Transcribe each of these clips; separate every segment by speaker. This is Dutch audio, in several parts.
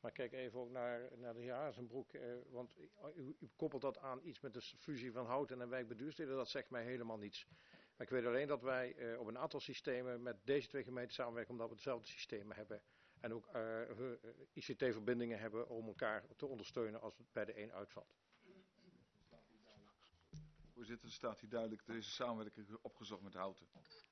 Speaker 1: Maar kijk even ook naar de heer Hazenbroek, want u koppelt dat aan iets met de fusie van Houten en wijkbestuursleden, dat zegt mij helemaal niets. Maar ik weet alleen dat wij op een aantal systemen met deze twee gemeenten samenwerken, omdat we hetzelfde systeem hebben. En ook ICT-verbindingen hebben om elkaar te ondersteunen als het bij de een uitvalt.
Speaker 2: Voorzitter, er staat hier duidelijk, er is een samenwerking opgezocht met Houten.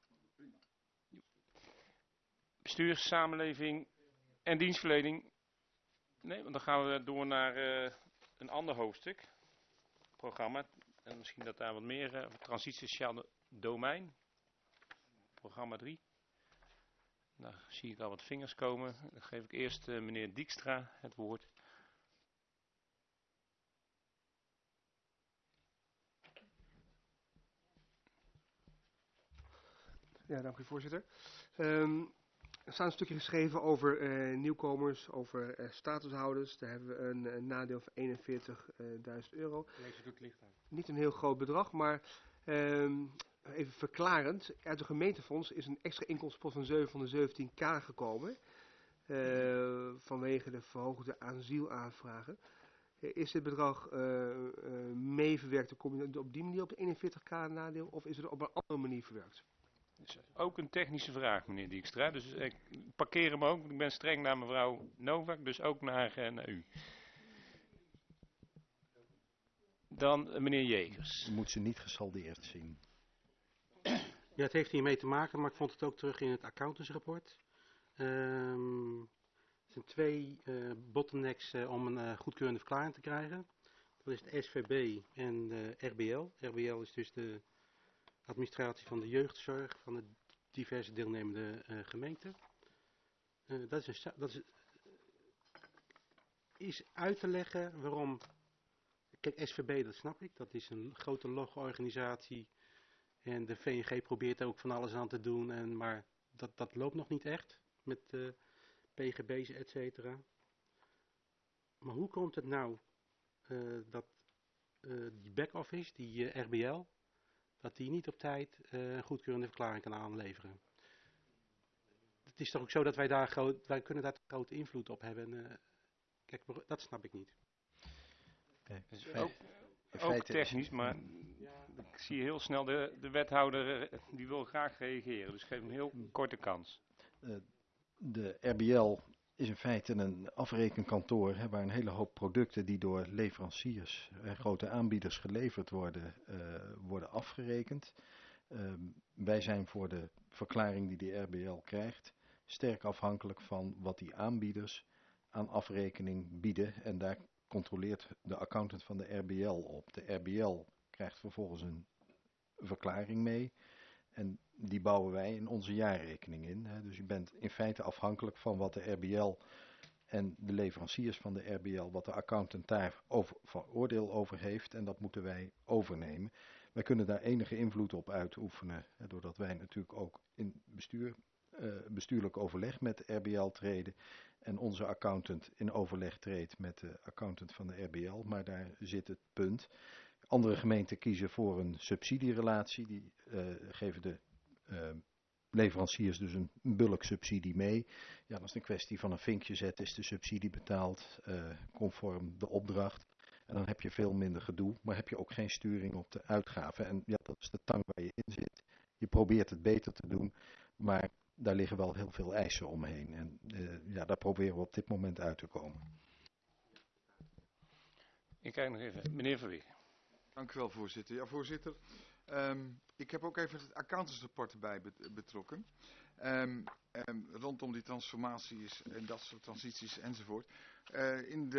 Speaker 3: Bestuur, samenleving en dienstverlening. Nee, want dan gaan we door naar een ander hoofdstuk. Programma. En misschien dat daar wat meer transitie sociaal domein. Programma 3. Daar zie ik al wat vingers komen. Dan geef ik eerst meneer Dijkstra het woord.
Speaker 4: Ja, dank u voorzitter. Er staat een stukje geschreven over nieuwkomers, over statushouders. Daar hebben we een nadeel van €41.000.
Speaker 5: Lees het ook licht uit.
Speaker 4: Niet een heel groot bedrag, maar even verklarend. Uit de gemeentefonds is een extra inkomstenpot van 717.000 gekomen. Vanwege de verhoogde asielaanvragen. Is dit bedrag meeverwerkt op die manier op de 41.000 nadeel of is het op een andere manier verwerkt?
Speaker 3: Dat is ook een technische vraag, meneer Dijkstra. Dus ik parkeer hem ook. Ik ben streng naar mevrouw Novak, dus ook naar u. Dan meneer Jegers.
Speaker 6: U moet ze niet gesaldeerd zien.
Speaker 5: Ja, het heeft hiermee te maken, maar ik vond het ook terug in het accountantsrapport. Er zijn twee bottlenecks om een goedkeurende verklaring te krijgen. Dat is de SVB en de RBL. RBL is dus de administratie van de jeugdzorg van de diverse deelnemende gemeenten. Dat is uit te leggen waarom. Kijk, SVB, dat snap ik. Dat is een grote logorganisatie. En de VNG probeert er ook van alles aan te doen. Maar dat loopt nog niet echt. Met PGB's, et cetera. Maar hoe komt het nou dat die back-office, die RBL, dat die niet op tijd een goedkeurende verklaring kan aanleveren? Het is toch ook zo dat wij kunnen daar grote invloed op hebben. Kijk, dat snap ik niet.
Speaker 3: Ook technisch, maar ik zie heel snel de wethouder, die wil graag reageren. Dus geef hem een heel korte kans.
Speaker 6: De RBL is in feite een afrekenkantoor waar een hele hoop producten die door leveranciers, grote aanbieders geleverd worden afgerekend. Wij zijn voor de verklaring die de RBL krijgt sterk afhankelijk van wat die aanbieders aan afrekening bieden. En daar controleert de accountant van de RBL op. De RBL krijgt vervolgens een verklaring mee. En die bouwen wij in onze jaarrekening in. Dus u bent in feite afhankelijk van wat de RBL en de leveranciers van de RBL, wat de accountant daar van oordeel over heeft. En dat moeten wij overnemen. Wij kunnen daar enige invloed op uitoefenen. Doordat wij natuurlijk ook in bestuurlijk overleg met de RBL treden. En onze accountant in overleg treedt met de accountant van de RBL. Maar daar zit het punt. Andere gemeenten kiezen voor een subsidierelatie. Die geven de leveranciers dus een bulksubsidie mee. Ja, dat is een kwestie van een vinkje zetten. Is de subsidie betaald conform de opdracht. En dan heb je veel minder gedoe. Maar heb je ook geen sturing op de uitgaven. En ja, dat is de tang waar je in zit. Je probeert het beter te doen. Maar daar liggen wel heel veel eisen omheen. En ja, daar proberen we op dit moment uit te komen.
Speaker 3: Ik kijk nog even. Meneer Verweer.
Speaker 2: Dank u wel, voorzitter. Ja, voorzitter. Ik heb ook even het accountantsrapport erbij betrokken. Rondom die transformaties en dat soort transities enzovoort. In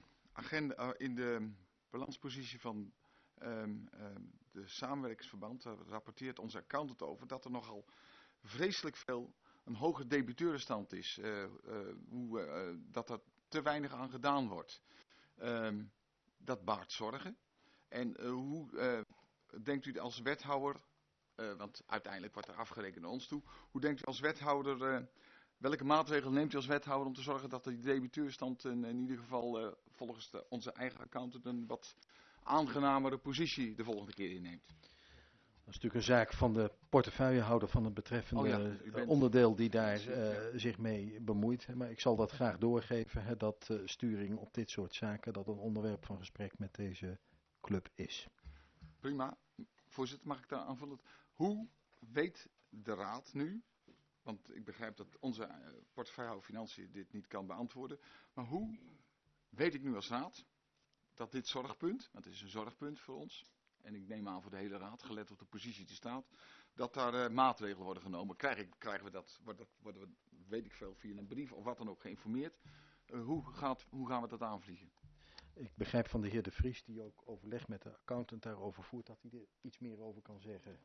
Speaker 2: de balanspositie van de samenwerkingsverband rapporteert onze accountant over dat er nogal vreselijk veel een hoge debiteurenstand is. Dat er te weinig aan gedaan wordt. Dat baart zorgen. En hoe denkt u als wethouder, want uiteindelijk wordt er afgerekend naar ons toe. Hoe denkt u als wethouder, welke maatregelen neemt u als wethouder om te zorgen dat de debiteurenstand in ieder geval volgens onze eigen accountant een wat aangenamere positie de volgende keer inneemt?
Speaker 6: Dat is natuurlijk een zaak van de portefeuillehouder van het betreffende
Speaker 2: u bent-
Speaker 6: onderdeel die daar zich mee bemoeit. Maar ik zal dat graag doorgeven, hè, dat sturing op dit soort zaken, dat een onderwerp van gesprek met deze club is.
Speaker 2: Prima. Voorzitter, mag ik daar aanvullen? Hoe weet de Raad nu, want ik begrijp dat onze portefeuillehouder Financiën dit niet kan beantwoorden, maar hoe weet ik nu als Raad dat dit zorgpunt, want het is een zorgpunt voor ons, en ik neem aan voor de hele Raad, gelet op de positie die staat, dat daar maatregelen worden genomen. Krijgen we dat, worden we, weet ik veel, via een brief of wat dan ook geïnformeerd? Hoe gaan we dat aanvliegen?
Speaker 6: Ik begrijp van de heer De Vries, die ook overleg met de accountant daarover voert, dat hij er iets meer over kan zeggen.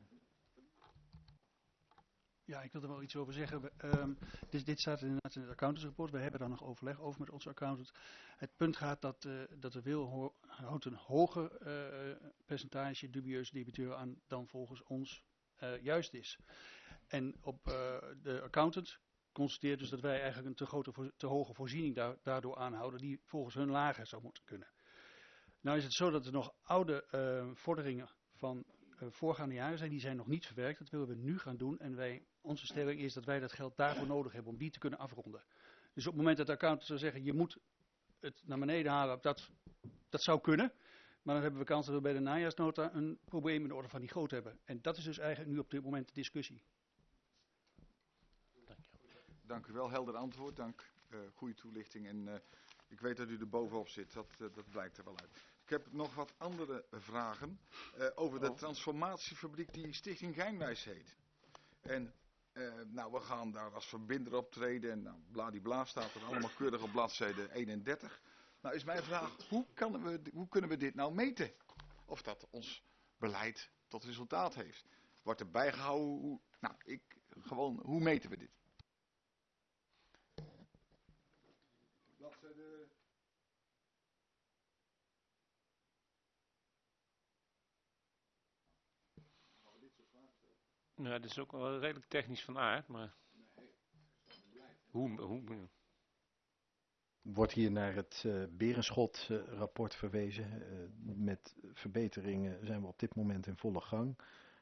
Speaker 7: Ja, ik wil er wel iets over zeggen. Dit staat inderdaad in het accountantsrapport. We hebben daar nog overleg over met onze accountant. Het punt gaat dat de wil houdt een hoger percentage dubieuze debiteuren aan dan volgens ons juist is. En de accountant constateert dus dat wij eigenlijk een te hoge voorziening daardoor aanhouden die volgens hun lager zou moeten kunnen. Nou is het zo dat er nog oude vorderingen van voorgaande jaren zijn, die zijn nog niet verwerkt. Dat willen we nu gaan doen en onze stelling is dat wij dat geld daarvoor nodig hebben om die te kunnen afronden. Dus op het moment dat de accountant zou zeggen, je moet het naar beneden halen, dat zou kunnen. Maar dan hebben we kans dat we bij de najaarsnota een probleem in de orde van die grootte hebben. En dat is dus eigenlijk nu op dit moment de discussie.
Speaker 2: Dank u wel, helder antwoord, dank, goede toelichting en ik weet dat u er bovenop zit, dat blijkt er wel uit. Ik heb nog wat andere vragen over de transformatiefabriek die Stichting Geinwijs heet. En we gaan daar als verbinder optreden en bladibla staat er allemaal keurig op bladzijde 31. Nou is mijn vraag, hoe kunnen we dit nou meten? Of dat ons beleid tot resultaat heeft. Wordt er bijgehouden, hoe meten we dit?
Speaker 3: Ja, dit is ook wel redelijk technisch van aard, maar hoe
Speaker 6: Wordt hier naar het Berenschot-rapport verwezen. Met verbeteringen zijn we op dit moment in volle gang.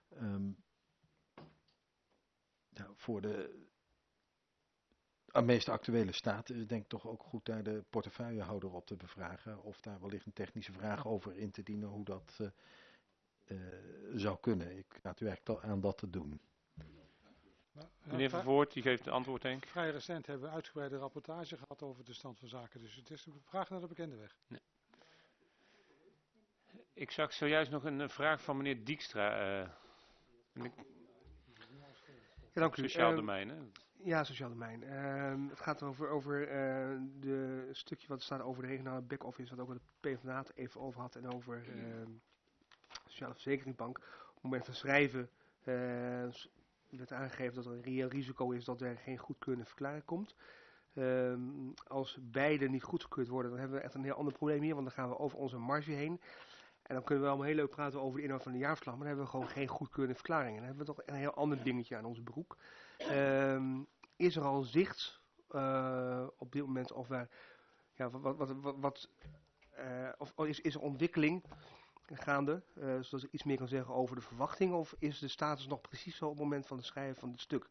Speaker 6: Voor de meest actuele staat is het denk ik toch ook goed daar de portefeuillehouder op te bevragen. Of daar wellicht een technische vraag over in te dienen hoe dat zou kunnen. Ik raad u eigenlijk aan dat te doen.
Speaker 3: Meneer Vervoort, die geeft het antwoord, denk ik.
Speaker 8: Vrij recent hebben we een uitgebreide rapportage gehad over de stand van zaken. Dus het is een vraag naar de bekende weg.
Speaker 3: Nee. Ik zag zojuist nog een vraag van meneer Dijkstra.
Speaker 4: Ja, dank u.
Speaker 3: Sociaal domein, hè?
Speaker 4: Ja, sociaal domein. Het gaat over de stukje wat staat over de regionale back-office, wat ook de PvdA het even over had, en over de Sociale Verzekeringsbank. Op het moment van schrijven werd aangegeven dat er een reëel risico is dat er geen goedkeurende verklaring komt. Als beide niet goedgekeurd worden, dan hebben we echt een heel ander probleem hier, want dan gaan we over onze marge heen. En dan kunnen we allemaal heel leuk praten over de inhoud van de jaarverslag, maar dan hebben we gewoon geen goedkeurende verklaring. En dan hebben we toch een heel ander dingetje aan onze broek. Is er al zicht op dit moment of wij, is er ontwikkeling gaande, zodat ik iets meer kan zeggen over de verwachtingen, of is de status nog precies zo op het moment van het schrijven van dit stuk?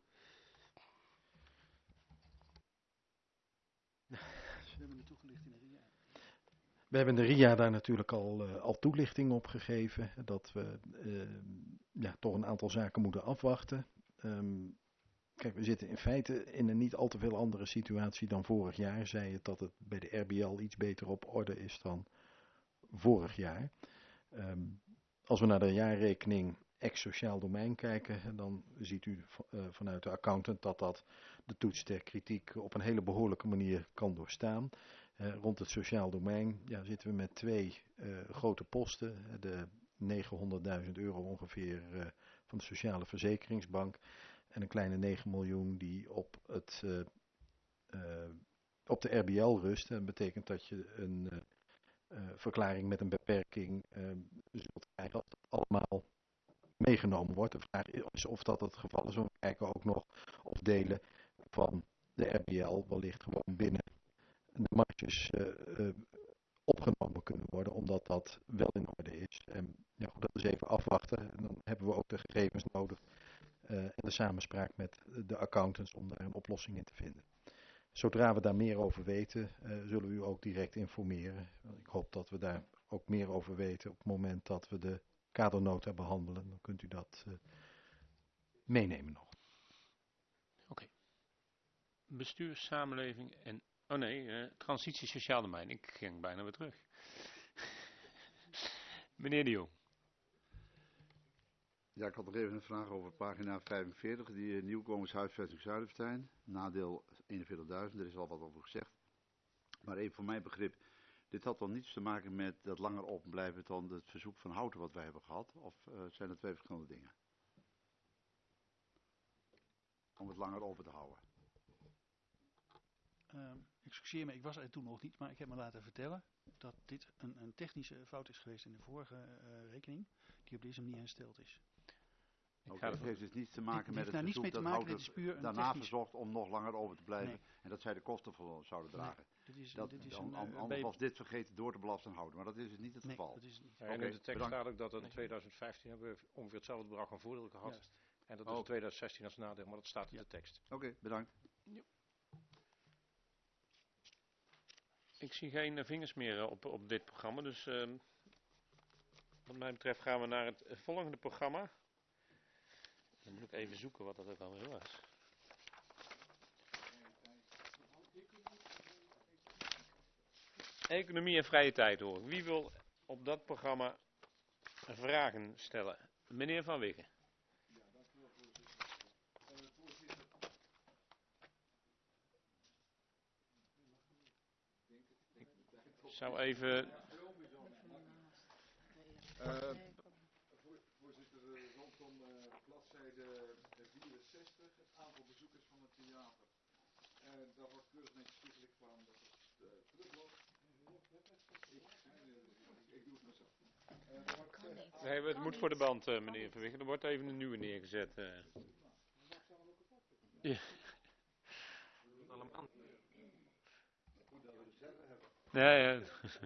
Speaker 6: We hebben de RIA daar natuurlijk al toelichting op gegeven. Dat we toch een aantal zaken moeten afwachten. Kijk, we zitten in feite in een niet al te veel andere situatie dan vorig jaar. Zei het dat het bij de RBL iets beter op orde is dan vorig jaar. Als we naar de jaarrekening ex-sociaal domein kijken, dan ziet u vanuit de accountant dat de toets der kritiek op een hele behoorlijke manier kan doorstaan. Rond het sociaal domein zitten we met twee grote posten. De €900.000 ongeveer van de Sociale Verzekeringsbank en een kleine 9 miljoen die op de RBL rust. Dat betekent dat je een verklaring met een beperking zult krijgen als dat allemaal meegenomen wordt. De vraag is of dat het geval is. We kijken ook nog of delen van de RBL wellicht gewoon binnen de marges opgenomen kunnen worden, omdat dat wel in orde is. En Ja, goed, dat is even afwachten. En dan hebben we ook de gegevens nodig en de samenspraak met de accountants om daar een oplossing in te vinden. Zodra we daar meer over weten, zullen we u ook direct informeren. Ik hoop dat we daar ook meer over weten op het moment dat we de kadernota behandelen. Dan kunt u dat meenemen nog.
Speaker 3: Oké. Bestuur, samenleving en... Oh nee, transitie sociaal domein. Ik ging bijna weer terug. Meneer de Jong.
Speaker 9: Ja, ik had nog even een vraag over pagina 45, die nieuwkomershuisvesting Zuiderstein. Nadeel 41.000, er is al wat over gezegd. Maar even voor mijn begrip, dit had wel niets te maken met dat langer open blijven dan het verzoek van Houten wat wij hebben gehad? Of zijn er twee verschillende dingen? Om het langer open te houden.
Speaker 7: Excuseer me, ik was er toen nog niet, maar ik heb me laten vertellen dat dit een technische fout is geweest in de vorige rekening, die op deze manier hersteld is.
Speaker 9: Het heeft dus niets te maken met het
Speaker 7: niets mee
Speaker 9: verzoek
Speaker 7: te
Speaker 9: dat
Speaker 7: maken, dit is puur
Speaker 9: Houten
Speaker 7: een
Speaker 9: daarna
Speaker 7: technisch...
Speaker 9: verzocht om nog langer open te blijven.
Speaker 7: Nee.
Speaker 9: En dat zij de kosten voor zouden dragen.
Speaker 7: Nee,
Speaker 9: Anders was dit vergeten door te belasten Houten, maar dat is dus niet het geval.
Speaker 7: Dat is het niet.
Speaker 1: Ja, en in de tekst staat ook dat in 2015 hebben we ongeveer hetzelfde bedrag aan voordeel gehad.
Speaker 7: Juist.
Speaker 1: En dat is in 2016 als nadeel, maar dat staat in de tekst.
Speaker 9: Oké, bedankt.
Speaker 3: Ja. Ik zie geen vingers meer op dit programma, dus wat mij betreft gaan we naar het volgende programma. Dan moet ik even zoeken wat dat ook alweer was. Economie en vrije tijd hoor. Wie wil op dat programma vragen stellen? Meneer Van Wiggen. Ik zou even...
Speaker 2: Voorzitter, rondom bladzijde 64, het aantal bezoekers van het theater. Daar wordt keurig netjes toegelicht waarom dat het terugloopt. Ik doe het maar zo.
Speaker 3: Nee, het moet voor de band, meneer Van Wiggen. Er wordt even een nieuwe neergezet. Ja. Ja, ja.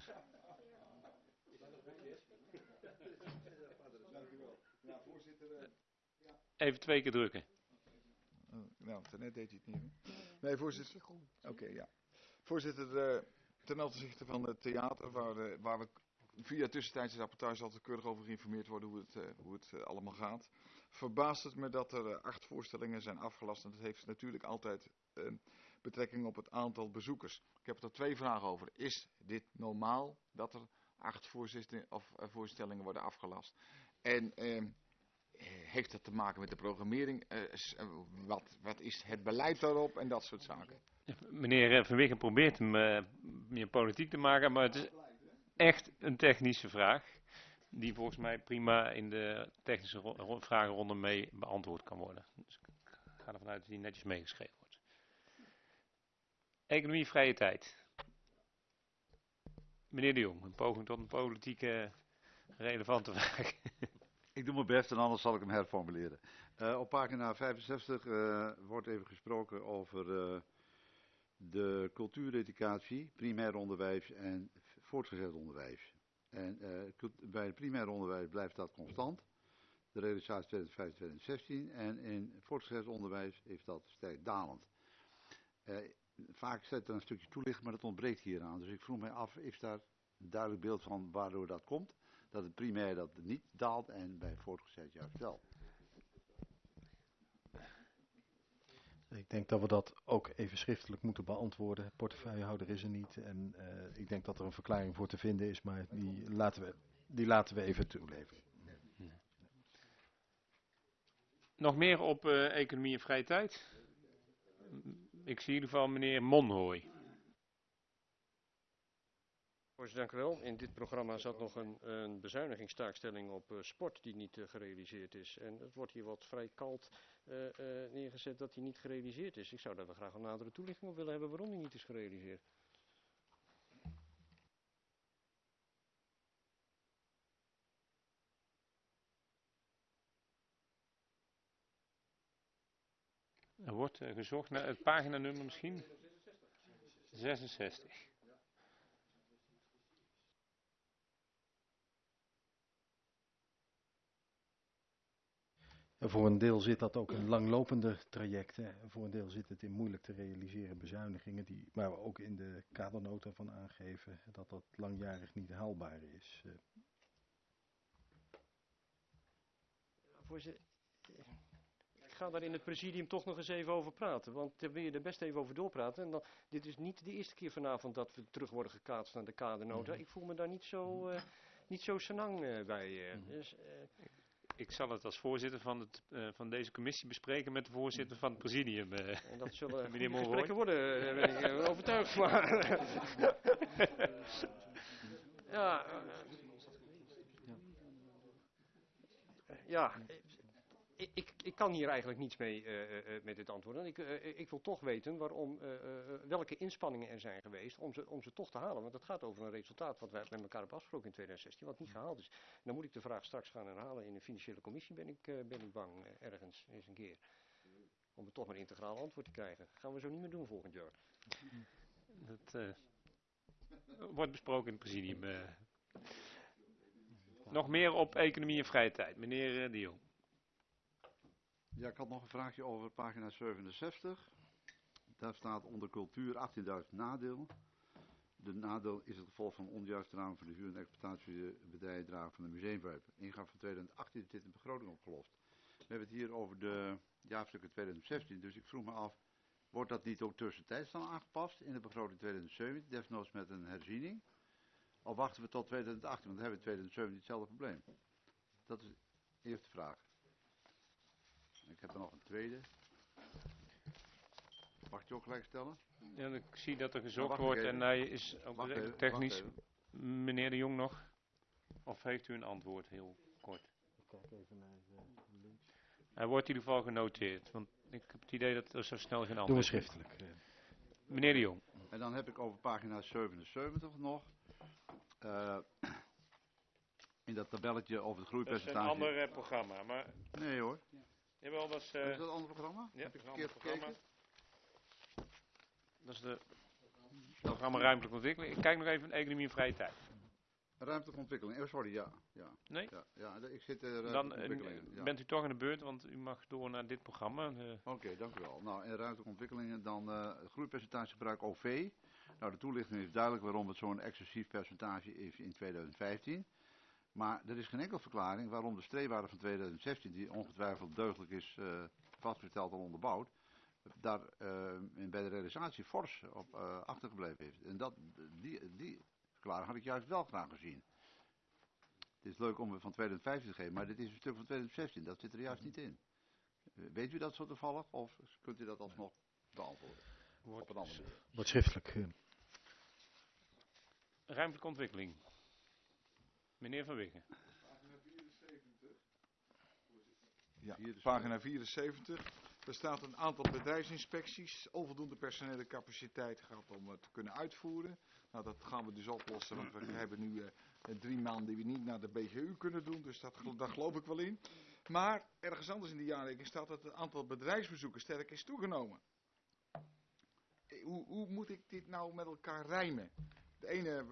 Speaker 3: Even 2 keer drukken.
Speaker 2: Nou, net deed hij het niet. Nee, voorzitter. Oké, ja. Voorzitter, ten opzichte van het theater, waar we via tussentijdse rapportage altijd keurig over geïnformeerd worden hoe het allemaal gaat, verbaast het me dat er 8 voorstellingen zijn afgelast. En dat heeft natuurlijk altijd betrekking op het aantal bezoekers. Ik heb er 2 vragen over. Is dit normaal dat er 8 voorstellingen worden afgelast? En heeft dat te maken met de programmering? Wat is het beleid daarop en dat soort zaken?
Speaker 3: Meneer Van Wiggen probeert hem meer politiek te maken, maar het is echt een technische vraag. Die volgens mij prima in de technische vragenronde mee beantwoord kan worden. Dus ik ga ervan uit dat die netjes meegeschreven wordt. Economie, vrije tijd. Meneer de Jong, een poging tot een politieke relevante vraag.
Speaker 9: Ik doe mijn best en anders zal ik hem herformuleren. Op pagina 65 wordt even gesproken over de cultuureducatie, primair onderwijs en voortgezet onderwijs. En bij het primair onderwijs blijft dat constant. De realisatie 2015-2016 en in voortgezet onderwijs heeft dat sterk dalend. Vaak zit er een stukje toelichting, maar dat ontbreekt hieraan. Dus ik vroeg mij af, is daar een duidelijk beeld van waardoor dat komt? Dat het primair dat niet daalt en bij voortgezet juist wel.
Speaker 6: Ik denk dat we dat ook even schriftelijk moeten beantwoorden. Portefeuillehouder is er niet en ik denk dat er een verklaring voor te vinden is, maar die laten we even toeleveren.
Speaker 3: Nog meer op economie en vrije tijd? Ik zie in ieder geval meneer Monhooy.
Speaker 1: Dank u wel. In dit programma zat nog een bezuinigingstaakstelling op sport die niet gerealiseerd is. En het wordt hier wat vrij kalt neergezet dat die niet gerealiseerd is. Ik zou daar wel graag een nadere toelichting op willen hebben waarom die niet is gerealiseerd.
Speaker 3: Er wordt gezocht naar het paginanummer misschien. 66.
Speaker 6: Voor een deel zit dat ook in langlopende trajecten. En voor een deel zit het in moeilijk te realiseren bezuinigingen, waar we ook in de kadernota van aangeven dat dat langjarig niet haalbaar is.
Speaker 10: Voorzitter, ik ga daar in het presidium toch nog eens even over praten. Want daar wil je er best even over doorpraten. En dan, dit is niet de eerste keer vanavond dat we terug worden gekaatst naar de kadernota. Ik voel me daar niet zo senang bij.
Speaker 3: Ik zal het als voorzitter van deze commissie bespreken met de voorzitter van het presidium.
Speaker 10: En dat zullen
Speaker 3: meneer Monroy.
Speaker 10: gesprekken worden, ben ik overtuigd. Maar ik kan hier eigenlijk niets mee met dit antwoord. Ik wil toch weten welke inspanningen er zijn geweest om ze toch te halen. Want het gaat over een resultaat wat wij met elkaar hebben afgesproken in 2016, wat niet gehaald is. En dan moet ik de vraag straks gaan herhalen in de financiële commissie, ben ik bang, ergens eens een keer. Om er toch maar een integraal antwoord te krijgen. Dat gaan we zo niet meer doen volgend jaar.
Speaker 3: Dat wordt besproken in het presidium. Nog meer op economie en vrije tijd. Meneer De Jong.
Speaker 9: Ja, ik had nog een vraagje over pagina 67. Daar staat onder cultuur 18.000 nadeel. De nadeel is het gevolg van onjuiste ramen voor de huur- en exploitatiebijdrage van de museumverhuip. Ingang van 2018 is dit in de begroting opgelost. We hebben het hier over de jaarstukken 2016, dus ik vroeg me af, wordt dat niet ook tussentijds dan aangepast in de begroting 2017, desnoods met een herziening? Of wachten we tot 2018, want dan hebben we in 2017 hetzelfde probleem. Dat is de eerste vraag. Ik heb er nog een tweede. Mag ik je ook gelijk stellen?
Speaker 3: Ja, ik zie dat er gezocht wordt en hij is ook technisch. Meneer De Jong nog? Of heeft u een antwoord, heel kort?
Speaker 6: Ik kijk even naar links.
Speaker 3: Hij wordt in ieder geval genoteerd, want ik heb het idee dat er zo snel geen antwoord
Speaker 6: Doen we
Speaker 3: is.
Speaker 6: schriftelijk.
Speaker 3: Meneer De Jong.
Speaker 9: En dan heb ik over pagina 77 nog. In dat tabelletje over het groeipercentage.
Speaker 3: Dat is een ander programma, maar...
Speaker 9: Nee hoor.
Speaker 3: Jawel, dat is...
Speaker 9: Is dat een ander programma?
Speaker 3: Ja,
Speaker 9: Heb ik
Speaker 3: een ander
Speaker 9: verkeerd
Speaker 3: programma.
Speaker 9: gekeken?
Speaker 3: Dat is het programma Ruimtelijke Ontwikkeling. Ik kijk nog even economie en vrije tijd.
Speaker 9: Ruimtelijke ontwikkeling. Oh, sorry, ja.
Speaker 3: Nee?
Speaker 9: Ja, ik zit er.
Speaker 3: Dan bent u toch in de beurt, want u mag door naar dit programma.
Speaker 9: Oké, dank u wel. Nou, in ruimtelijke ontwikkelingen dan het groeipercentage gebruik OV. Nou, de toelichting is duidelijk waarom het zo'n excessief percentage is in 2015. Maar er is geen enkele verklaring waarom de streefwaarde van 2016, die ongetwijfeld deugdelijk is vastgesteld en onderbouwd, daar bij de realisatie fors op achtergebleven is. En die verklaring had ik juist wel graag gezien. Het is leuk om het van 2015 te geven, maar dit is een stuk van 2016, dat zit er juist niet in. Weet u dat zo toevallig, of kunt u dat alsnog beantwoorden? Op een andere manier.
Speaker 6: Wordt schriftelijk.
Speaker 3: Ruimtelijke ontwikkeling. Meneer Van Wiggen.
Speaker 2: Ja, pagina 74. Er staat een aantal bedrijfsinspecties, onvoldoende personele capaciteit gaat om het te kunnen uitvoeren. Nou, dat gaan we dus oplossen, want we hebben nu 3 maanden die we niet naar de BGU kunnen doen, dus daar geloof ik wel in. Maar ergens anders in de jaarrekening staat dat het aantal bedrijfsbezoeken sterk is toegenomen. Hoe moet ik dit nou met elkaar rijmen? De ene,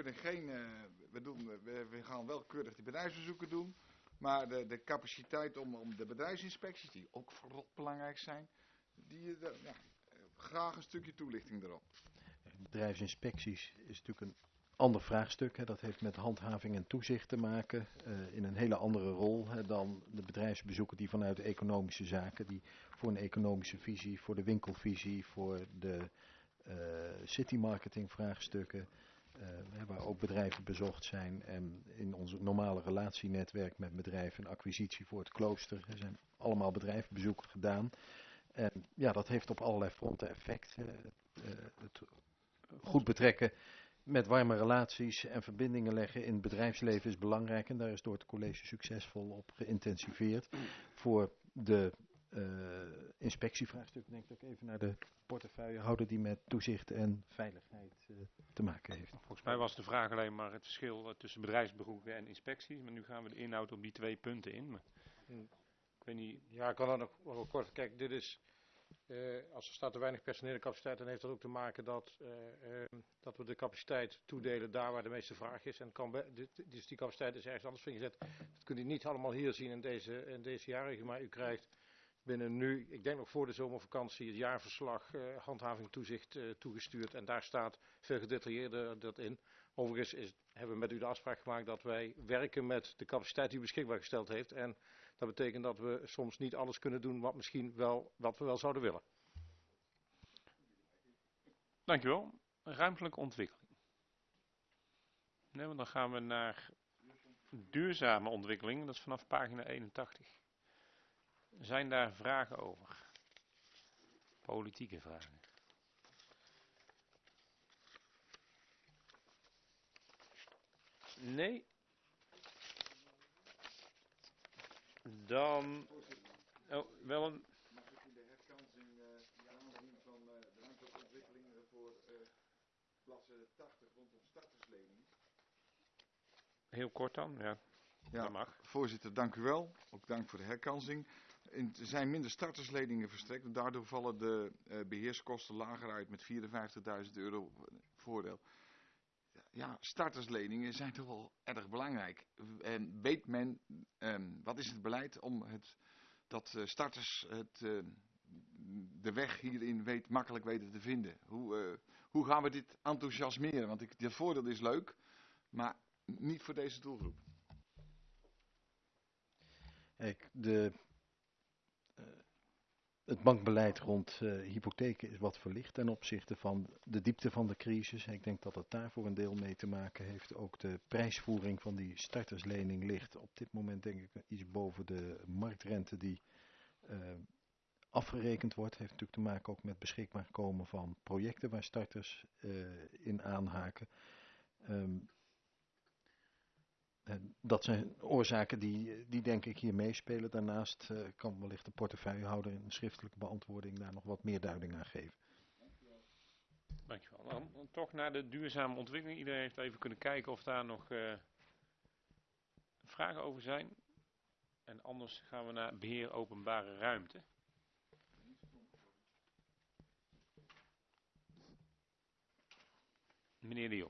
Speaker 2: we gaan wel keurig die bedrijfsbezoeken doen. Maar de capaciteit om de bedrijfsinspecties, die ook verrot belangrijk zijn, graag een stukje toelichting erop.
Speaker 6: Bedrijfsinspecties is natuurlijk een ander vraagstuk. Hè. Dat heeft met handhaving en toezicht te maken. In een hele andere rol dan de bedrijfsbezoeken die vanuit economische zaken, die voor een economische visie, voor de winkelvisie, voor de citymarketing vraagstukken, waar ook bedrijven bezocht zijn. En in ons normale relatienetwerk met bedrijven en acquisitie voor het klooster zijn allemaal bedrijfsbezoeken gedaan. En ja, dat heeft op allerlei fronten effect. Het goed betrekken met warme relaties en verbindingen leggen in het bedrijfsleven is belangrijk. En daar is door het college succesvol op geïntensiveerd. Voor de inspectievraagstuk denk ik dat ik even naar de portefeuille houden die met toezicht en veiligheid te maken heeft.
Speaker 3: Volgens mij was de vraag alleen maar het verschil tussen bedrijfsbezoeken en inspecties. Maar nu gaan we de inhoud op die 2 punten in. Maar, ik weet niet.
Speaker 1: Ja, ik kan dan nog wel kort. Kijk, dit is Als er staat te weinig personele capaciteit, dan heeft dat ook te maken dat we de capaciteit toedelen daar waar de meeste vraag is. En dus die capaciteit is ergens anders ingezet. Dat kunt u niet allemaal hier zien in deze jaarrekening, maar u krijgt binnen nu, ik denk nog voor de zomervakantie, het jaarverslag handhaving toezicht toegestuurd. En daar staat veel gedetailleerder dat in. Overigens hebben we met u de afspraak gemaakt dat wij werken met de capaciteit die u beschikbaar gesteld heeft. En dat betekent dat we soms niet alles kunnen doen wat we wel zouden willen.
Speaker 3: Dankjewel. Ruimtelijke ontwikkeling. Nee, want dan gaan we naar duurzame ontwikkeling. Dat is vanaf pagina 81. Zijn daar vragen over? Politieke vragen. Nee. Dan wel een...
Speaker 2: Mag ik in de herkansing die aanleiding van de ruimtelijke ontwikkeling voor bladzijde 80 rondom starterslening?
Speaker 3: Heel kort dan, ja. Dat mag.
Speaker 2: Voorzitter, dank u wel. Ook dank voor de herkansing. Er zijn minder startersleningen verstrekt en daardoor vallen de beheerskosten lager uit met €54.000 voordeel. Ja, startersleningen zijn toch wel erg belangrijk. En weet men, wat is het beleid om dat starters de weg hierin makkelijk weten te vinden? Hoe gaan we dit enthousiasmeren? Want het voordeel is leuk, maar niet voor deze doelgroep.
Speaker 6: Kijk, het bankbeleid rond hypotheken is wat verlicht ten opzichte van de diepte van de crisis. Ik denk dat het daar voor een deel mee te maken heeft. Ook de prijsvoering van die starterslening ligt op dit moment denk ik iets boven de marktrente die afgerekend wordt. Heeft natuurlijk te maken ook met beschikbaar komen van projecten waar starters in aanhaken. Dat zijn oorzaken die denk ik hier meespelen. Daarnaast kan wellicht de portefeuillehouder in een schriftelijke beantwoording daar nog wat meer duiding aan geven.
Speaker 3: Dankjewel. Dan toch naar de duurzame ontwikkeling. Iedereen heeft even kunnen kijken of daar nog vragen over zijn. En anders gaan we naar beheer openbare ruimte. Meneer de Jong.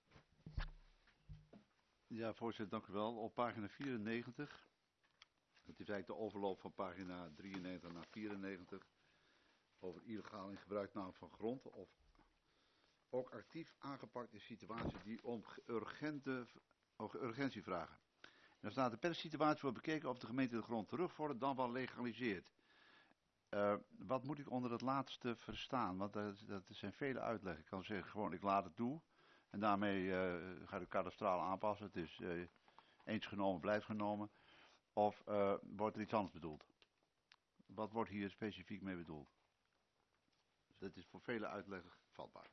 Speaker 9: Ja, voorzitter, dank u wel. Op pagina 94, het is eigenlijk de overloop van pagina 93 naar 94, over illegaal in gebruikname van grond, of ook actief aangepakt in situaties die om urgentie vragen. En dan staat er per situatie wordt bekeken of de gemeente de grond terugvordert, dan wel legaliseert. Wat moet ik onder het laatste verstaan? Want dat zijn vele uitleggen. Ik kan zeggen gewoon ik laat het toe. En daarmee ga ik kadastraal aanpassen. Het is eens genomen, blijft genomen. Of wordt er iets anders bedoeld? Wat wordt hier specifiek mee bedoeld? Dus dat is voor vele uitleggen vatbaar.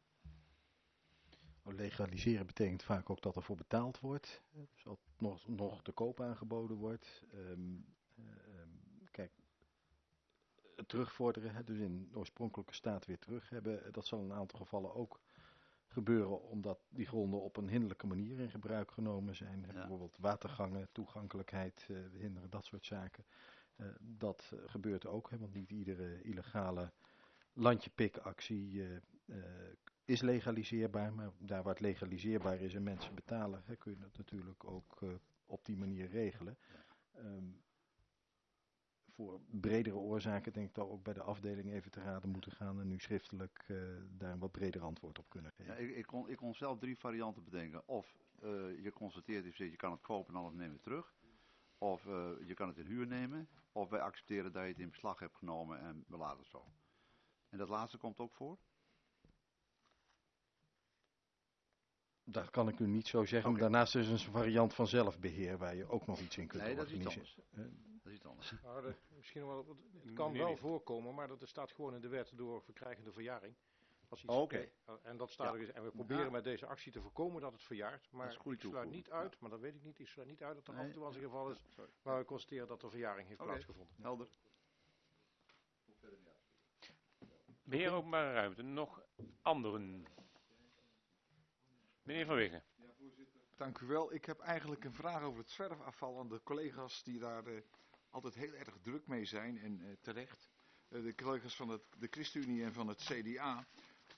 Speaker 6: Legaliseren betekent vaak ook dat er voor betaald wordt. Dus dat nog te koop aangeboden wordt. Kijk, het terugvorderen, dus in de oorspronkelijke staat weer terug hebben. Dat zal in een aantal gevallen ook gebeuren omdat die gronden op een hinderlijke manier in gebruik genomen zijn. Ja. Bijvoorbeeld watergangen, toegankelijkheid hinderen, dat soort zaken. Dat gebeurt ook, want niet iedere illegale landje-pik-actie is legaliseerbaar. Maar daar waar het legaliseerbaar is en mensen betalen, kun je dat natuurlijk ook op die manier regelen. Voor bredere oorzaken denk ik dat we ook bij de afdeling even te raden moeten gaan en nu schriftelijk daar een wat breder antwoord op kunnen geven.
Speaker 9: Ja, ik kon zelf 3 varianten bedenken. Of je constateert je kan het kopen en alles nemen terug. Of je kan het in huur nemen. Of wij accepteren dat je het in beslag hebt genomen en we laten het zo. En dat laatste komt ook voor?
Speaker 6: Dat kan ik u niet zo zeggen. Okay. Daarnaast is er een variant van zelfbeheer waar je ook nog iets in kunt organiseren.
Speaker 9: Dat is iets anders. Dat is iets anders.
Speaker 1: Nou, misschien wel, het kan wel voorkomen, maar dat staat gewoon in de wet door verkrijgende verjaring. En dat staat er, en we proberen met deze actie te voorkomen dat het verjaart. Maar ik sluit niet uit, maar dat weet ik niet. Ik sluit niet uit dat er af en toe als een geval is waar we constateren dat er verjaring heeft plaatsgevonden.
Speaker 9: Helder.
Speaker 3: Beheer openbare ruimte. Nog anderen? Meneer Van Wiggen.
Speaker 2: Ja, voorzitter. Dank u wel. Ik heb eigenlijk een vraag over het zwerfafval aan de collega's die daar altijd heel erg druk mee zijn en terecht. de collega's van de ChristenUnie en van het CDA.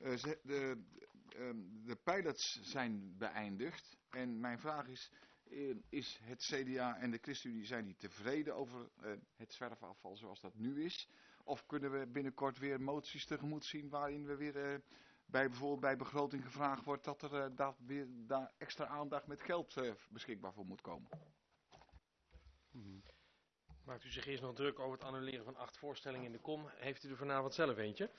Speaker 2: De pilots zijn beëindigd. En mijn vraag is het CDA en de ChristenUnie, zijn die tevreden over het zwerfafval zoals dat nu is? Of kunnen we binnenkort weer moties tegemoet zien waarin we weer bijvoorbeeld bij begroting gevraagd wordt dat er daar extra aandacht met geld beschikbaar voor moet komen?
Speaker 11: Maakt u zich eerst nog druk over het annuleren van 8 voorstellingen in de kom? Heeft u er vanavond zelf eentje?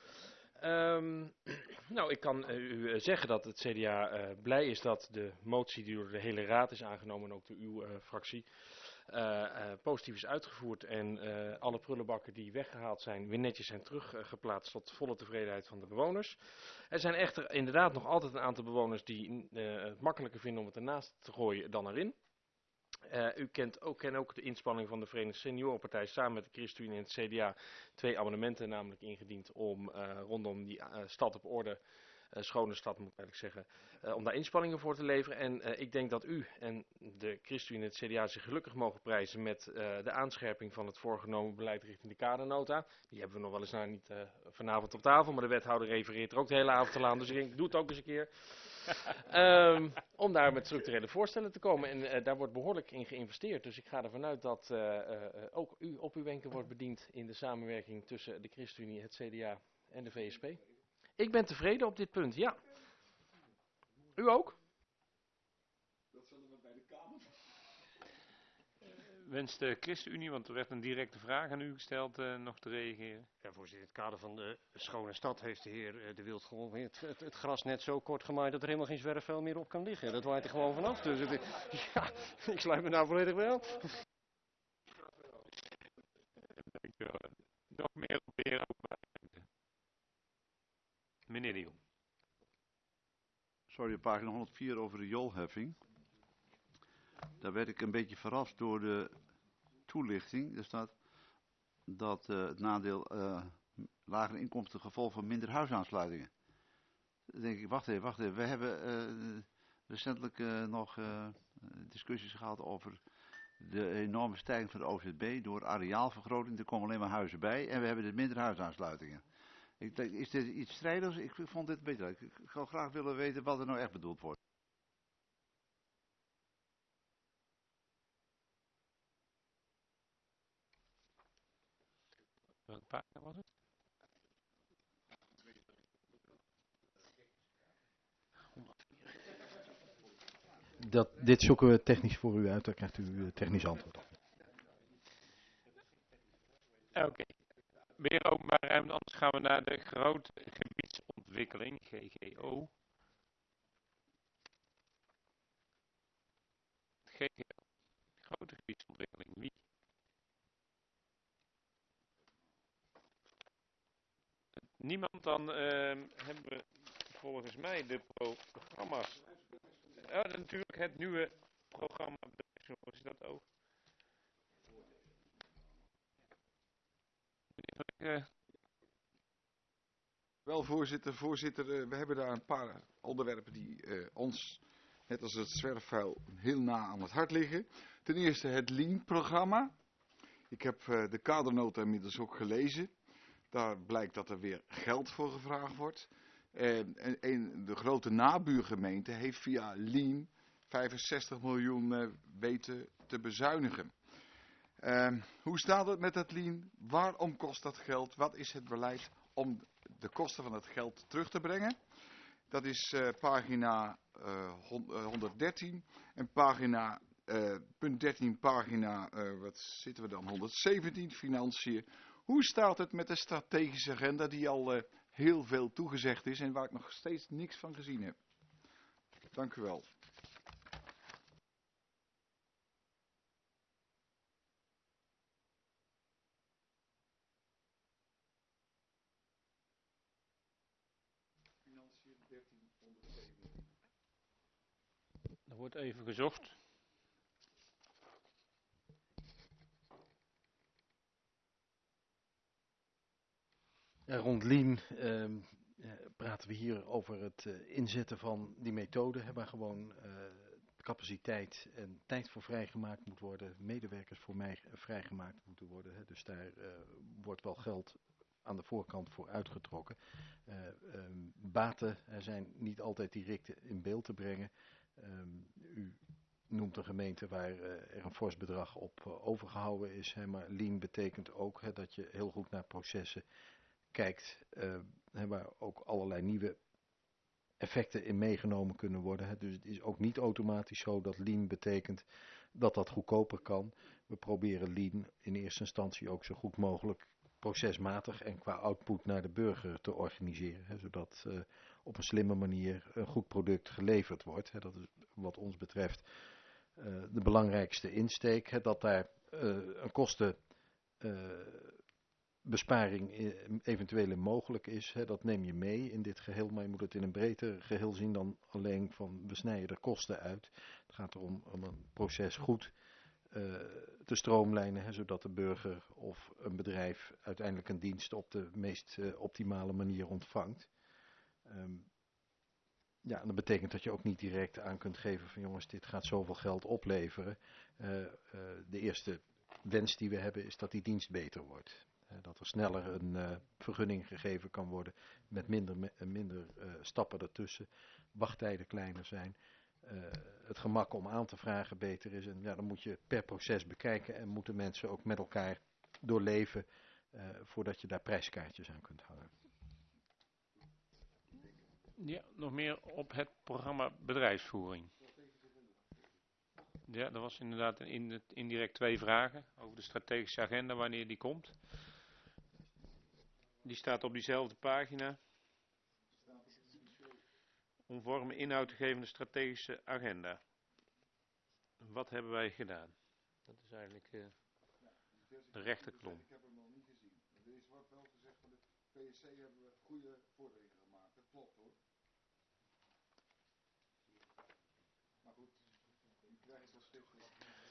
Speaker 11: Nou, ik kan u zeggen dat het CDA blij is dat de motie die door de hele raad is aangenomen en ook door uw fractie positief is uitgevoerd en alle prullenbakken die weggehaald zijn weer netjes zijn teruggeplaatst tot volle tevredenheid van de bewoners. Er zijn echter inderdaad nog altijd een aantal bewoners die het makkelijker vinden om het ernaast te gooien dan erin. U kent ook de inspanning van de Verenigde Seniorenpartij samen met de ChristenUnie en het CDA 2 amendementen namelijk ingediend om rondom die stad op orde, schone stad moet ik eigenlijk zeggen, om daar inspanningen voor te leveren. En ik denk dat u en de ChristenUnie en het CDA zich gelukkig mogen prijzen met de aanscherping van het voorgenomen beleid richting de kadernota. Die hebben we nog wel eens niet vanavond op tafel, maar de wethouder refereert er ook de hele avond aan, dus ik doe het ook eens een keer. Om daar met structurele voorstellen te komen. En daar wordt behoorlijk in geïnvesteerd. Dus ik ga ervan uit dat ook u op uw wenken wordt bediend in de samenwerking tussen de ChristenUnie, het CDA en de VSP. Ik ben tevreden op dit punt, ja. U ook?
Speaker 2: Dat zullen we bij de Kamer.
Speaker 3: Wenst de ChristenUnie, want er werd een directe vraag aan u gesteld, nog te reageren?
Speaker 10: Ja, voorzitter, in het kader van de schone stad heeft de heer De Wild gewoon weer het gras net zo kort gemaaid dat er helemaal geen zwerfvuil meer op kan liggen. Dat waait er gewoon vanaf. Dus ja, ik sluit me nou volledig bij aan.
Speaker 3: Nog meer op weer openbaar. Meneer de Jong.
Speaker 9: Sorry, op pagina 104 over de jolheffing. Daar werd ik een beetje verrast door de toelichting. Er staat dat het nadeel lagere inkomsten gevolg van minder huisaansluitingen. Dan denk ik, wacht even. We hebben recentelijk nog discussies gehad over de enorme stijging van de OZB door areaalvergroting. Er komen alleen maar huizen bij en we hebben dus minder huisaansluitingen. Is dit iets strijders? Ik vond dit een beetje leuk. Ik zou graag willen weten wat er nou echt bedoeld wordt.
Speaker 3: Welke pagina was het?
Speaker 6: Dit zoeken we technisch voor u uit, daar krijgt u technisch antwoord op.
Speaker 3: Oké. Meer openbare ruimte, anders gaan we naar de grote gebiedsontwikkeling, GGO. GGO, grote gebiedsontwikkeling, wie? Niemand, dan hebben we volgens mij de programma's. Ja, natuurlijk het nieuwe programma, is dat ook?
Speaker 2: Wel, voorzitter, we hebben daar een paar onderwerpen die ons, net als het zwerfvuil, heel na aan het hart liggen. Ten eerste het Lean-programma. Ik heb de kadernota inmiddels ook gelezen. Daar blijkt dat er weer geld voor gevraagd wordt. De grote nabuurgemeente heeft via Lean 65 miljoen weten te bezuinigen. Hoe staat het met dat Lean? Waarom kost dat geld? Wat is het beleid om de kosten van het geld terug te brengen? Dat is pagina 113 en punt 13, pagina, wat zitten we dan, 117, financiën. Hoe staat het met de strategische agenda die al heel veel toegezegd is en waar ik nog steeds niks van gezien heb? Dank u wel.
Speaker 3: Er wordt even gezocht.
Speaker 6: Rond Lean praten we hier over het inzetten van die methode, waar gewoon capaciteit en tijd voor vrijgemaakt moet worden, medewerkers voor mij vrijgemaakt moeten worden. Hè. Dus daar wordt wel geld aan de voorkant voor uitgetrokken. Baten zijn niet altijd direct in beeld te brengen. U noemt een gemeente waar er een fors bedrag op overgehouden is. Maar lean betekent ook dat je heel goed naar processen kijkt, waar ook allerlei nieuwe effecten in meegenomen kunnen worden. Dus het is ook niet automatisch zo dat lean betekent dat dat goedkoper kan. We proberen lean in eerste instantie ook zo goed mogelijk procesmatig en qua output naar de burger te organiseren. Zodat op een slimme manier een goed product geleverd wordt. Dat is wat ons betreft de belangrijkste insteek. Dat daar een kostenbesparing eventueel mogelijk is. Dat neem je mee in dit geheel, maar je moet het in een breder geheel zien dan alleen van we snijden er kosten uit. Het gaat erom om een proces goed te stroomlijnen, zodat de burger of een bedrijf uiteindelijk een dienst op de meest optimale manier ontvangt. Ja, en dat betekent dat je ook niet direct aan kunt geven van jongens, dit gaat zoveel geld opleveren. De eerste wens die we hebben is dat die dienst beter wordt. Dat er sneller een vergunning gegeven kan worden met minder stappen ertussen. Wachttijden kleiner zijn. Het gemak om aan te vragen beter is. En ja, dan moet je per proces bekijken en moeten mensen ook met elkaar doorleven voordat je daar prijskaartjes aan kunt hangen.
Speaker 3: Ja, nog meer op het programma bedrijfsvoering. Ja, dat was inderdaad indirect 2 vragen over de strategische agenda, wanneer die komt. Die staat op diezelfde pagina. Om vorm en inhoud te geven de strategische agenda. Wat hebben wij gedaan? Dat is eigenlijk de rechterkolom.
Speaker 2: Ik heb hem nog niet gezien. Er wordt wel gezegd van de PSC hebben we goede vorderingen gemaakt. Dat klopt hoor. Maar goed, ik krijg het wel schriftelijk.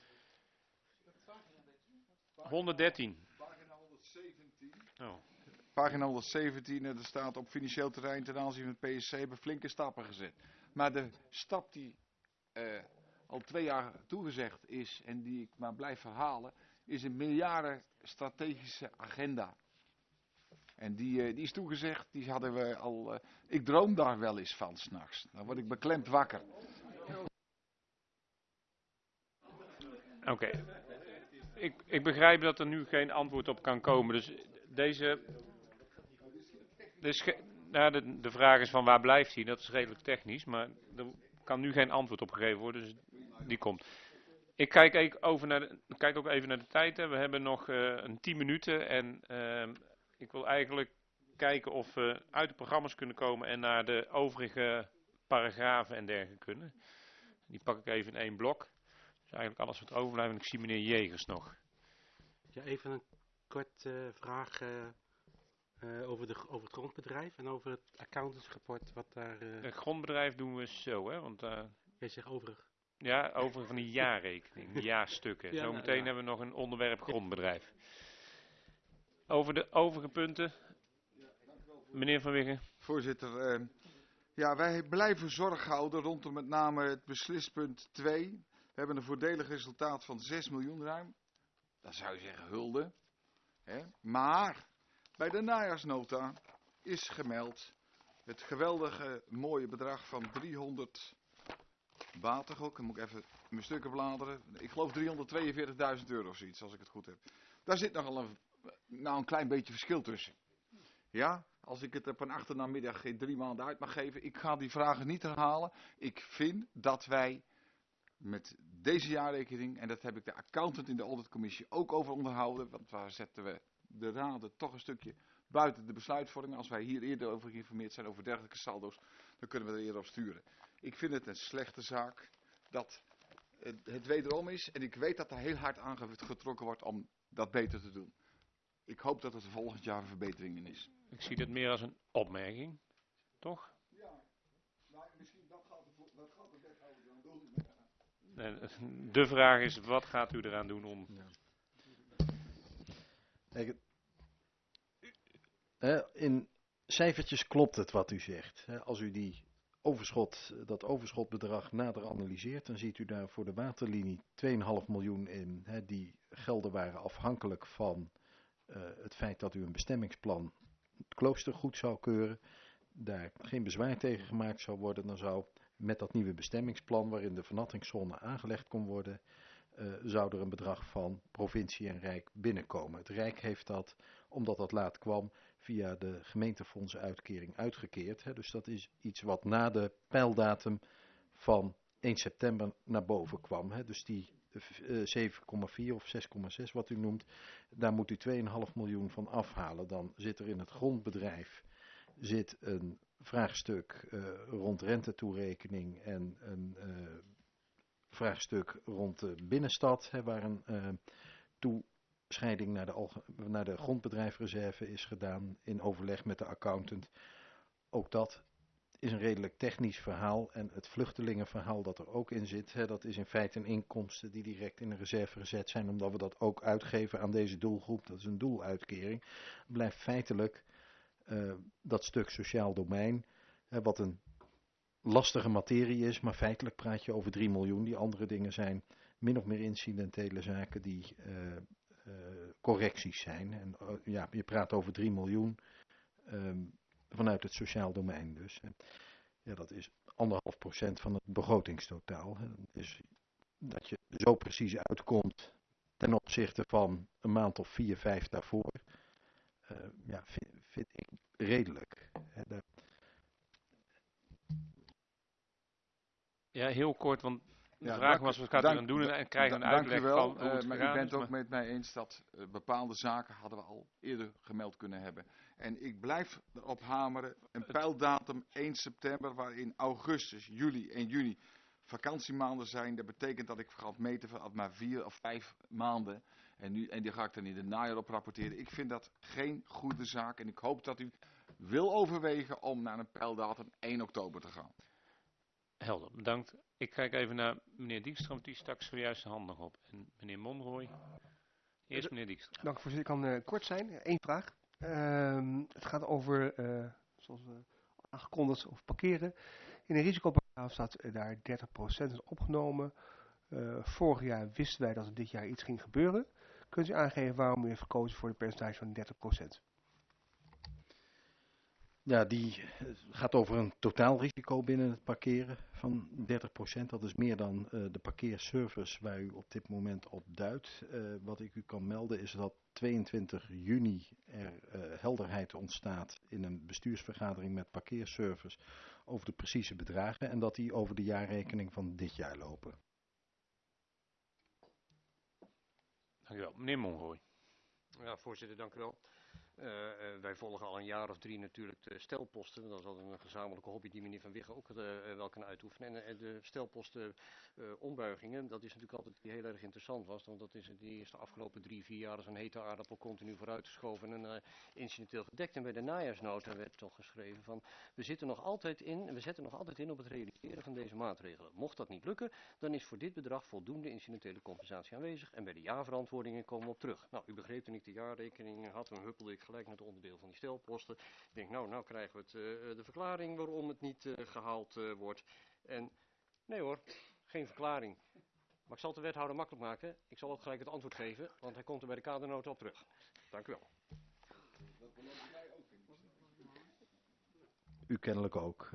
Speaker 3: 113.
Speaker 2: Pagina 117.
Speaker 3: Oh.
Speaker 2: Pagina 117, er staat op financieel terrein ten aanzien van het PSC hebben flinke stappen gezet. Maar de stap die al 2 jaar toegezegd is en die ik maar blijf herhalen, is een miljarden strategische agenda. En die is toegezegd, die hadden we al, ik droom daar wel eens van 's nachts. Dan word ik beklemd wakker.
Speaker 3: Oké. Ik begrijp dat er nu geen antwoord op kan komen. Dus de vraag is van waar blijft hij? Dat is redelijk technisch, maar er kan nu geen antwoord op gegeven worden, dus die komt. Ik kijk ook even naar de tijd. Hè. We hebben nog een 10 minuten en ik wil eigenlijk kijken of we uit de programma's kunnen komen en naar de overige paragrafen en dergelijke kunnen. Die pak ik even in 1 blok. Dus eigenlijk alles wat overblijft. En ik zie meneer Jegers nog.
Speaker 5: Ja, even een kort vraag over het grondbedrijf en over het accountantsrapport. Wat daar.
Speaker 3: Het grondbedrijf doen we zo, hè? Want
Speaker 5: jij zegt overig.
Speaker 3: Ja, over van die jaarrekening, die jaarstukken.
Speaker 5: Ja,
Speaker 3: Zometeen hebben we nog een onderwerp grondbedrijf. Over de overige punten, meneer Van Wiggen.
Speaker 2: Voorzitter, ja, wij blijven zorg houden rondom met name het beslispunt 2. We hebben een voordelig resultaat van 6 miljoen ruim. Dat zou je zeggen hulde. Hè? Maar bij de najaarsnota is gemeld het geweldige mooie bedrag van 300 bategok. Dan moet ik even mijn stukken bladeren. Ik geloof 342.000 euro of zoiets, als ik het goed heb. Daar zit nogal een klein beetje verschil tussen. Ja, als ik het op een achternamiddag geen 3 maanden uit mag geven. Ik ga die vragen niet herhalen. Ik vind dat wij met deze jaarrekening, en dat heb ik de accountant in de auditcommissie ook over onderhouden, want waar zetten we de raden toch een stukje buiten de besluitvorming. Als wij hier eerder over geïnformeerd zijn over dergelijke saldo's, dan kunnen we er eerder op sturen. Ik vind het een slechte zaak dat het wederom is, en ik weet dat er heel hard aangetrokken wordt om dat beter te doen. Ik hoop dat het volgend jaar een verbetering in is.
Speaker 3: Ik zie dit meer als een opmerking, toch?
Speaker 2: Ja, maar misschien dat gaat de wethouder dan doen.
Speaker 3: De vraag is, wat gaat u eraan doen om...
Speaker 6: In cijfertjes klopt het wat u zegt. Als u dat overschotbedrag nader analyseert, dan ziet u daar voor de waterlinie 2,5 miljoen in. Die gelden waren afhankelijk van het feit dat u een bestemmingsplan het klooster goed zou keuren, daar geen bezwaar tegen gemaakt zou worden, dan zou met dat nieuwe bestemmingsplan waarin de vernattingszone aangelegd kon worden, zou er een bedrag van provincie en Rijk binnenkomen. Het Rijk heeft dat, omdat dat laat kwam, via de gemeentefondsenuitkering uitgekeerd. Hè. Dus dat is iets wat na de pijldatum van 1 september naar boven kwam. Hè. Dus die 7,4 of 6,6 wat u noemt, daar moet u 2,5 miljoen van afhalen. Dan zit er in het grondbedrijf een vraagstuk rond rentetoerekening en een vraagstuk rond de binnenstad, hè, waar een toescheiding naar de grondbedrijfreserve is gedaan in overleg met de accountant. Ook dat is een redelijk technisch verhaal en het vluchtelingenverhaal dat er ook in zit, hè, dat is in feite een inkomsten die direct in de reserve gezet zijn, omdat we dat ook uitgeven aan deze doelgroep. Dat is een doeluitkering. Blijft feitelijk dat stuk sociaal domein, wat een lastige materie is, maar feitelijk praat je over 3 miljoen. Die andere dingen zijn min of meer incidentele zaken die correcties zijn. En ja, je praat over 3 miljoen vanuit het sociaal domein dus. En, ja, dat is 1,5% van het begrotingstotaal. Hè. Dus dat je zo precies uitkomt ten opzichte van een maand of 4, 5 daarvoor, ja, vind ik redelijk. Hè.
Speaker 3: Ja, heel kort, want de
Speaker 2: Ja,
Speaker 3: vraag was, wat gaat u dan doen en krijgen we een uitleg
Speaker 2: Dank u wel,
Speaker 3: van hoe het
Speaker 2: maar
Speaker 3: gegaan
Speaker 2: u bent
Speaker 3: is,
Speaker 2: ook met mij eens dat bepaalde zaken hadden we al eerder gemeld kunnen hebben. En ik blijf erop hameren, een pijldatum 1 september, waarin augustus, juli en juni vakantiemaanden zijn. Dat betekent dat ik ga meten van maar 4 of 5 maanden. En die ga ik dan in de najaar op rapporteren. Ik vind dat geen goede zaak en ik hoop dat u wil overwegen om naar een pijldatum 1 oktober te gaan.
Speaker 3: Helder, bedankt. Ik kijk even naar meneer Dijkstra, want die stak zojuist de hand nog op. En meneer Monroy. Eerst meneer Dijkstra.
Speaker 4: Dank voorzitter. Ik kan kort zijn. Eén vraag. Het gaat over, zoals aangekondigd, over parkeren. In de risicoparagraaf staat daar 30% is opgenomen. Vorig jaar wisten wij dat er dit jaar iets ging gebeuren. Kunt u aangeven waarom u heeft gekozen voor de percentage van 30%?
Speaker 6: Ja, die gaat over een totaalrisico binnen het parkeren van 30%. Dat is meer dan de parkeerservice waar u op dit moment op duidt. Wat ik u kan melden is dat 22 juni er helderheid ontstaat in een bestuursvergadering met parkeerservice over de precieze bedragen en dat die over de jaarrekening van dit jaar lopen.
Speaker 3: Dank u wel. Meneer Monroy.
Speaker 10: Ja, voorzitter, dank u wel. Wij volgen al een jaar of 3 natuurlijk de stelposten. Dat is altijd een gezamenlijke hobby die meneer Van Wiggen ook wel kan uitoefenen. En de stelposten ombuigingen, dat is natuurlijk altijd die heel erg interessant was. Want dat is die is de afgelopen 3, 4 jaar als een hete aardappel continu vooruitgeschoven en incidenteel gedekt. En bij de najaarsnota werd toch geschreven van we zetten nog altijd in op het realiseren van deze maatregelen. Mocht dat niet lukken, dan is voor dit bedrag voldoende incidentele compensatie aanwezig. En bij de jaarverantwoordingen komen we op terug. Nou, u begreep toen ik de jaarrekening had, dan huppelde ik gelijk naar het onderdeel van die stelposten. Ik denk, nou krijgen we de verklaring waarom het niet gehaald wordt. En nee hoor, geen verklaring. Maar ik zal het de wethouder makkelijk maken. Ik zal ook gelijk het antwoord geven, want hij komt er bij de kadernota op terug. Dank u wel.
Speaker 6: U kennelijk ook.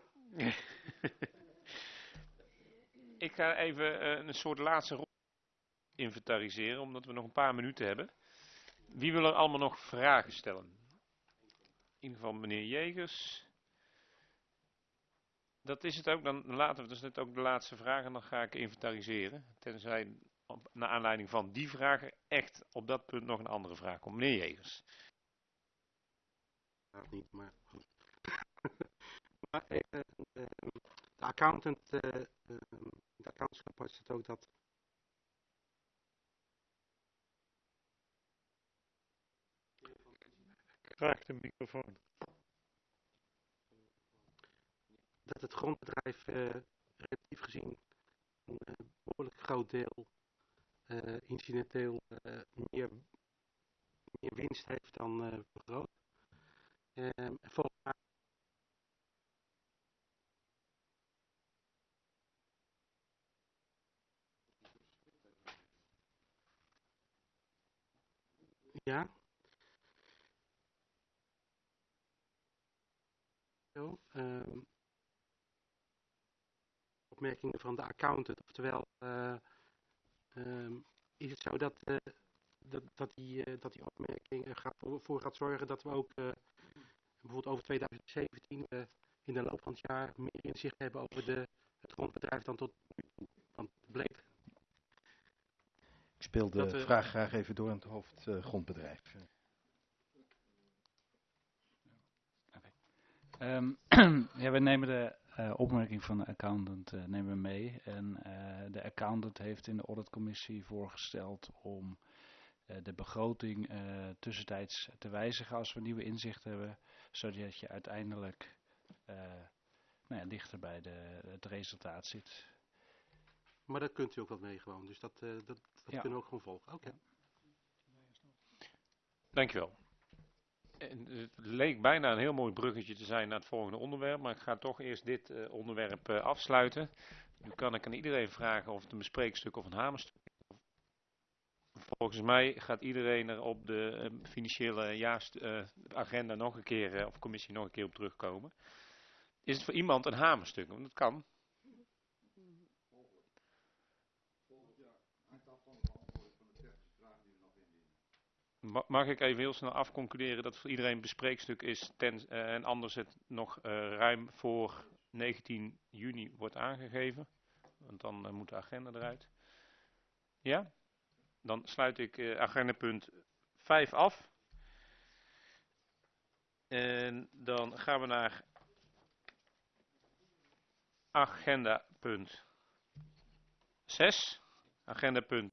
Speaker 3: Ik ga even een soort laatste ronde inventariseren, omdat we nog een paar minuten hebben. Wie wil er allemaal nog vragen stellen? In ieder geval meneer Jegers. Dat is het ook, dan laten we dus net ook de laatste vraag en dan ga ik inventariseren. Tenzij naar aanleiding van die vragen echt op dat punt nog een andere vraag komt. Meneer Jegers.
Speaker 5: Niet, maar goed. Maar de accountant, de accountantsrapport staat ook dat
Speaker 3: Graag de microfoon.
Speaker 5: dat het grondbedrijf relatief gezien een behoorlijk groot deel incidenteel meer winst heeft dan begroot. Volgens mij ja. Zo, opmerkingen van de accountant. Oftewel, is het zo dat die opmerking ervoor gaat zorgen dat we ook bijvoorbeeld over 2017 in de loop van het jaar meer inzicht hebben over het grondbedrijf dan tot nu toe? Want het bleek.
Speaker 6: Ik speel de vraag graag even door aan het hoofd grondbedrijf.
Speaker 12: Ja, we nemen de opmerking van de accountant nemen we mee. En de accountant heeft in de auditcommissie voorgesteld om de begroting tussentijds te wijzigen als we nieuwe inzichten hebben. Zodat je uiteindelijk dichter bij het resultaat zit.
Speaker 5: Maar dat kunt u ook wel mee gewoon. Dus dat kunnen we ook gewoon volgen. Oké.
Speaker 3: Dankjewel. Het leek bijna een heel mooi bruggetje te zijn naar het volgende onderwerp, maar ik ga toch eerst dit onderwerp afsluiten. Nu kan ik aan iedereen vragen of het een bespreekstuk of een hamerstuk is. Volgens mij gaat iedereen er op de financiële agenda nog een keer, of commissie nog een keer op terugkomen. Is het voor iemand een hamerstuk? Want dat kan. Mag ik even heel snel afconcluderen dat het voor iedereen een bespreekstuk is en anders het nog ruim voor 19 juni wordt aangegeven? Want dan moet de agenda eruit. Ja? Dan sluit ik agendapunt 5 af. En dan gaan we naar agendapunt 6. Agendapunt